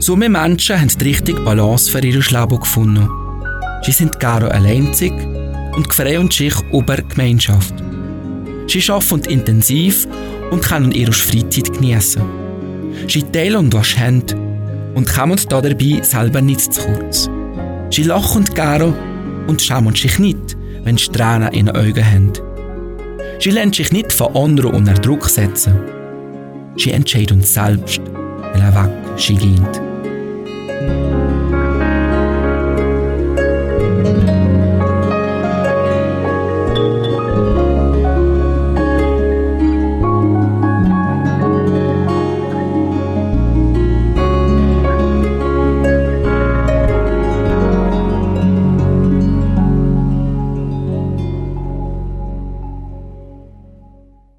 So mehr Menschen haben die richtige Balance für ihr Leben gefunden. Sie sind gerne alleinzig und freuen sich über die Gemeinschaft. Sie arbeiten intensiv und können ihre Freizeit genießen. Sie teilen, was sie haben und kommen dabei selber nicht zu kurz. Sie lachen gerne und schämen sich nicht, wenn sie Tränen in den Augen haben. Sie lassen sich nicht von anderen unter Druck setzen. Sie entscheiden selbst, welchen Weg sie gehen.